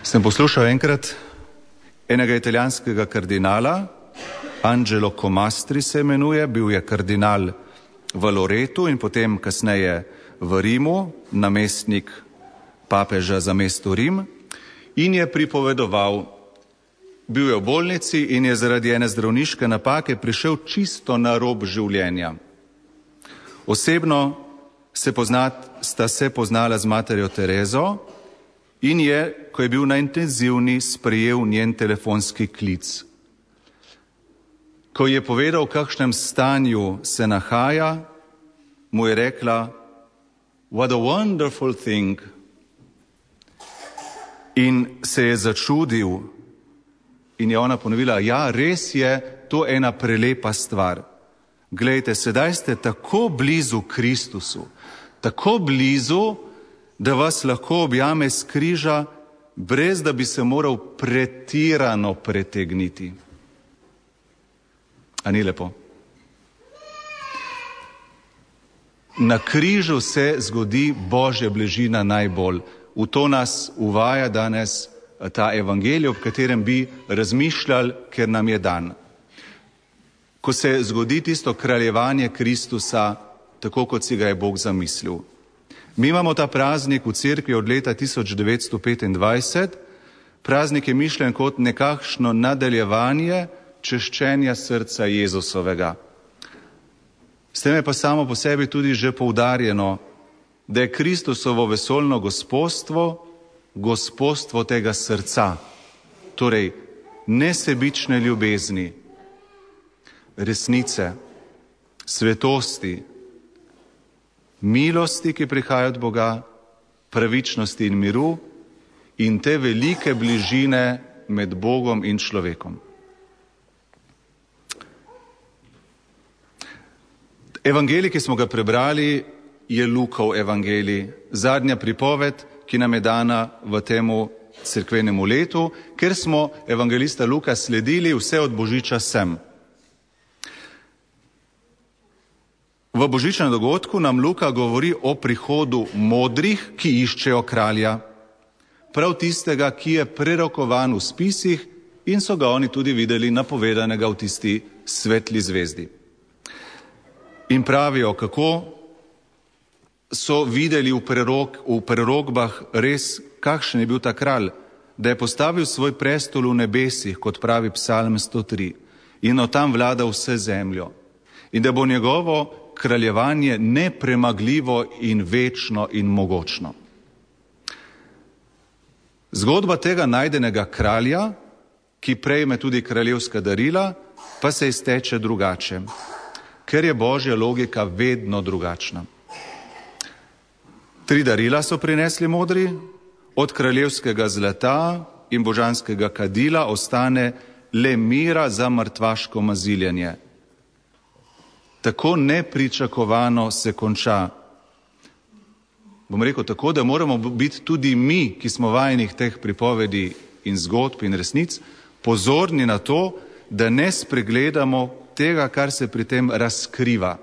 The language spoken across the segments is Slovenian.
Sem poslušal enkrat enega italijanskega kardinala, Angelo Comastri se imenuje, bil je kardinal v Loretu in potem kasneje v Rimu, namestnik papeža za mesto Rim, in je pripovedoval, bil je v bolnici in je zaradi ene zdravniške napake prišel čisto na rob življenja. Osebno sta se poznala z materjo Terezo in je, ko je bil na intenzivni, sprejel njen telefonski klic. Ko je povedal, v kakšnem stanju se nahaja, mu je rekla, "What a wonderful thing." In se je začudil in je ona ponovila, ja, res je to ena prelepa stvar. Glejte, sedaj ste tako blizu Kristusu, tako blizu, da vas lahko objame s križa, brez da bi se moral pretirano pretegniti. A ni lepo? Na križu se zgodi Božja bližina najbolj. V to nas uvaja danes ta evangelij, ob katerem bi razmišljali, ker nam je dan. Ko se zgodi tisto kraljevanje Kristusa, tako kot si ga je Bog zamislil. Mi imamo ta praznik v cerkvi od leta 1925. Praznik je mišljen kot nekakšno nadaljevanje češčenja srca Jezusovega. S tem je pa samo po sebi tudi že poudarjeno, da je Kristusovo vesoljno gospodstvo tega srca, torej nesebične ljubezni, resnice, svetosti, milosti, ki prihaja od Boga, pravičnosti in miru in te velike bližine med Bogom in človekom. Evangelij, ki smo ga prebrali, je Lukov evangelij, zadnja pripoved, ki nam je dana v temu cerkvenemu letu, ker smo evangelista Luka sledili vse od Božiča sem. V božičnem dogodku nam Luka govori o prihodu modrih, ki iščejo kralja, prav tistega, ki je prerokovan v spisih in so ga oni tudi videli napovedanega v tisti svetli zvezdi. In pravijo, kako so videli v prerogbah res, kakšen je bil ta kralj, da je postavil svoj prestol v nebesih, kot pravi Psalm 103, in od tam vlada vse zemljo. In da bo njegovo kraljevanje nepremagljivo in večno in mogočno. Zgodba tega najdenega kralja, ki prejme tudi kraljevska darila, pa se izteče drugače, ker je Božja logika vedno drugačna. 3 darila so prinesli modri, od kraljevskega zlata in božanskega kadila ostane le mira za mrtvaško maziljenje. Tako nepričakovano se konča. Bom rekel tako, da moramo biti tudi mi, ki smo vajeni teh pripovedi in zgodb in resnic, pozorni na to, da ne spregledamo tega, kar se pri tem razkriva.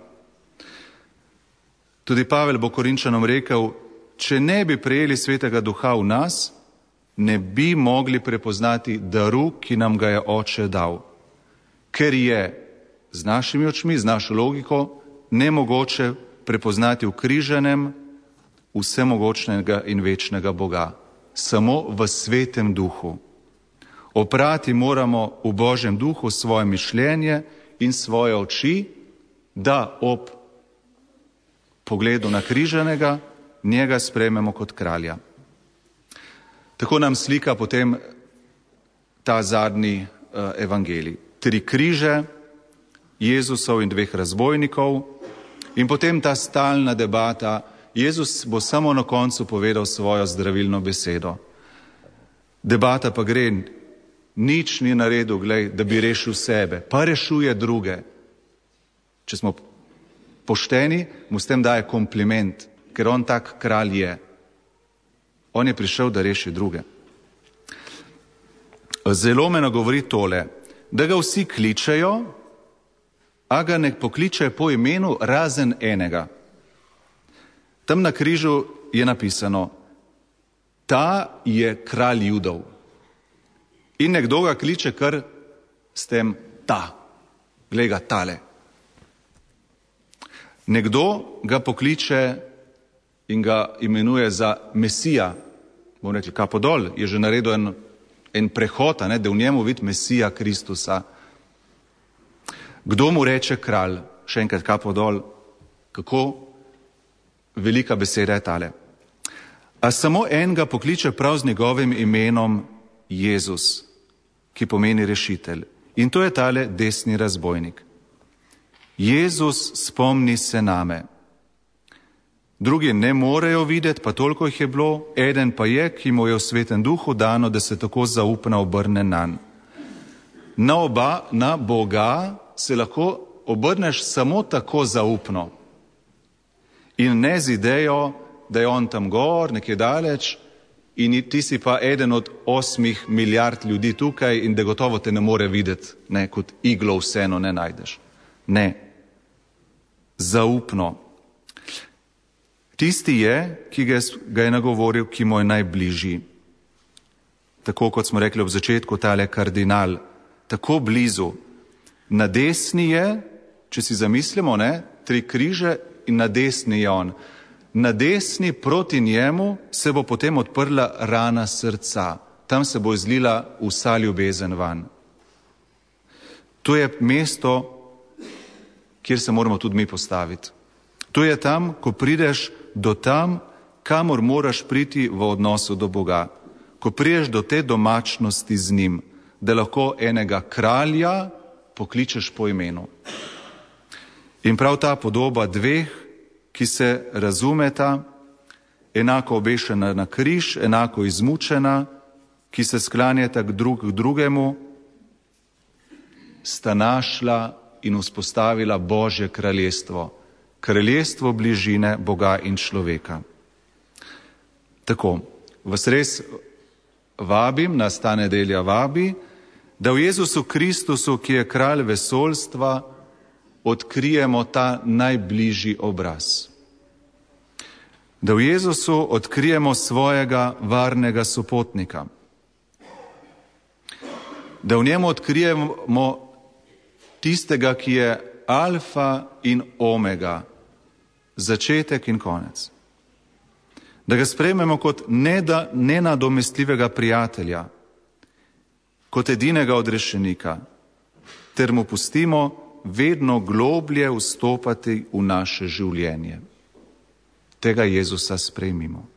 Tudi Pavel bo Korinčanom rekel, če ne bi prejeli Svetega Duha v nas, ne bi mogli prepoznati daru, ki nam ga je Oče dal. Ker je z našimi očmi, z našo logiko, nemogoče prepoznati v križanem vsemogočnega in večnega Boga. Samo v Svetem Duhu. Oprati moramo v Božjem Duhu svoje mišljenje in svoje oči, da ob pogledu na križanega njega sprejmemo kot kralja. Tako nam slika potem ta zadnji evangelij. 3 križe, Jezusov in 2 razbojnikov in potem ta stalna debata. Jezus bo samo na koncu povedal svojo zdravilno besedo. Debata pa gre, nič ni naredil, glej, da bi rešil sebe, pa rešuje druge. Če smo pošteni, mu s tem daje kompliment, ker on tak kralj je. On je prišel, da reši druge. Zelo me nagovori tole, da ga vsi kličejo, a ga ne pokličejo po imenu razen enega. Tam na križu je napisano, ta je kralj Judov. In nekdo ga kliče kar s tem ta, glej ga tale. Nekdo ga pokliče in ga imenuje za Mesija. Bomo rekli, kapo dol, je že naredil en prehod, da v njemu vidi Mesija Kristusa. Kdo mu reče kralj? Še enkrat kapo dol, kako velika beseda je tale. A samo en ga pokliče prav z njegovim imenom Jezus, ki pomeni rešitelj. In to je tale desni razbojnik. Jezus, spomni se name. Drugi ne morejo videti, pa toliko jih je bilo, eden pa je, ki mu je v Svetem Duhu dano, da se tako zaupno obrne nanj. Na Boga se lahko obrneš samo tako zaupno. In ne z idejo, da je on tam gor, nekje daleč, in ti si pa eden od 8 milijard ljudi tukaj in da gotovo te ne more videti, ne, kot iglo vseeno ne najdeš. Ne. Zaupno. Tisti je, ki ga je nagovoril, ki mu je najbližji. Tako kot smo rekli ob začetku, tale kardinal, tako blizu. Na desni je, če si zamislimo, 3 križe in na desni je on. Na desni proti njemu se bo potem odprla rana srca. Tam se bo izlila vsa ljubezen van. To je mesto, kjer se moramo tudi mi postaviti. To je tam, ko prideš do tam, kamor moraš priti v odnosu do Boga. Ko priješ do te domačnosti z njim, da lahko enega kralja pokličeš po imenu. In prav ta podoba dveh, ki se razumeta, enako obešena na križ, enako izmučena, ki se sklanjata drug k drugemu, sta našla in vzpostavila Božje kraljestvo. Kraljestvo bližine Boga in človeka. Tako, vas res vabim, nas ta nedelja vabi, da v Jezusu Kristusu, ki je kralj vesoljstva, odkrijemo ta najbližji obraz. Da v Jezusu odkrijemo svojega varnega sopotnika. Da v njemu odkrijemo tistega, ki je alfa in omega, začetek in konec. Da ga sprejmemo kot nenadomestljivega prijatelja, kot edinega odrešenika, ter mu pustimo vedno globlje vstopati v naše življenje. Tega Jezusa sprejmimo.